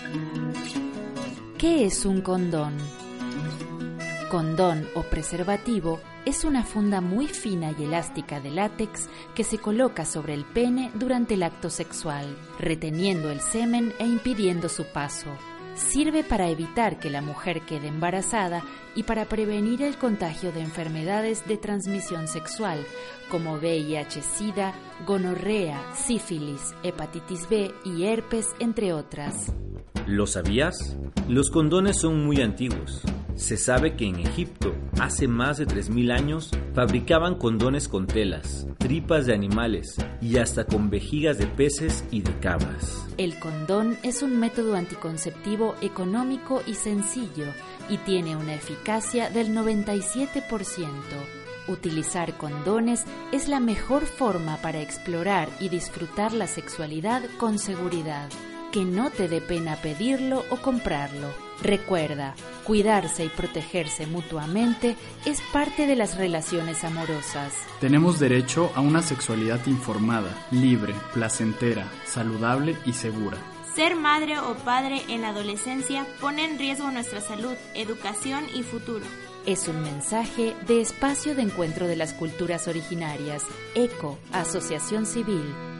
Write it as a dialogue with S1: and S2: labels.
S1: ¿Qué es un condón? Condón o preservativo es una funda muy fina y elástica de látex que se coloca sobre el pene durante el acto sexual, reteniendo el semen e impidiendo su paso. Sirve para evitar que la mujer quede embarazada y para prevenir el contagio de enfermedades de transmisión sexual como VIH-Sida, gonorrea, sífilis, hepatitis B y herpes, entre otras.
S2: ¿Lo sabías? Los condones son muy antiguos. Se sabe que en Egipto, hace más de 3000 años, fabricaban condones con telas, tripas de animales y hasta con vejigas de peces y de cabras.
S1: El condón es un método anticonceptivo económico y sencillo y tiene una eficacia del 97%. Utilizar condones es la mejor forma para explorar y disfrutar la sexualidad con seguridad. Que no te dé pena pedirlo o comprarlo. Recuerda, cuidarse y protegerse mutuamente es parte de las relaciones amorosas.
S3: Tenemos derecho a una sexualidad informada, libre, placentera, saludable y segura.
S4: Ser madre o padre en la adolescencia pone en riesgo nuestra salud, educación y futuro.
S1: Es un mensaje de Espacio de Encuentro de las Culturas Originarias, ECO, Asociación Civil.